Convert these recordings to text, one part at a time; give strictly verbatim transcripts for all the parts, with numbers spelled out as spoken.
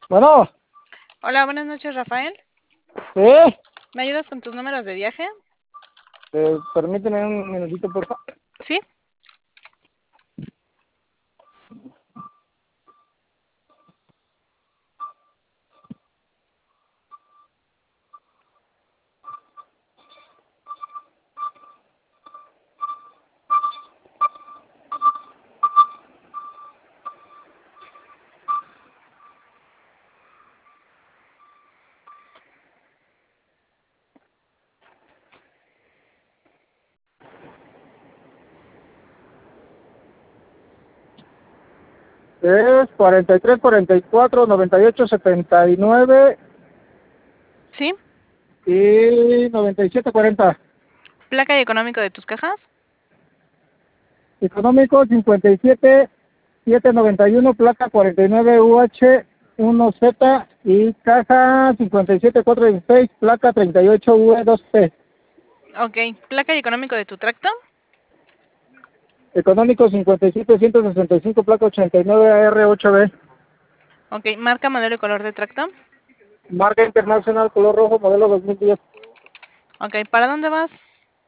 Bueno, Hola, buenas noches, Rafael. ¿eh? ¿Me ayudas con tus números de viaje? Eh, permíteme un minutito, por favor. Sí. Es cuarenta y tres, cuarenta y cuatro, noventa y ocho, setenta y nueve Sí. y noventa y siete, cuarenta. ¿Placa y económico de tus cajas? Económico cincuenta y siete, setecientos noventa y uno, placa cuarenta y nueve U H uno Z y caja cincuenta y siete, cuatrocientos dieciséis, placa treinta y ocho U E dos P. Ok. ¿Placa y económico de tu tracto? Económico cincuenta y siete, ciento sesenta y cinco, placa ochenta y nueve A R ocho B. Ok. ¿Marca, modelo y color de tracto? Marca internacional, color rojo, modelo dos mil diez. Ok. ¿Para dónde vas?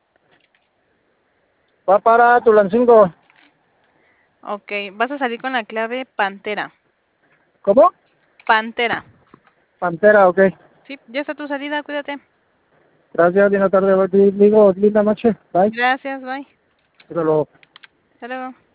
Va para Tulancingo. Ok. Vas a salir con la clave Pantera. ¿Cómo? Pantera. Pantera, ok. Sí, ya está tu salida, cuídate. Gracias, linda tarde. Digo, linda noche. Bye. Gracias, bye. Hasta luego. Hasta luego.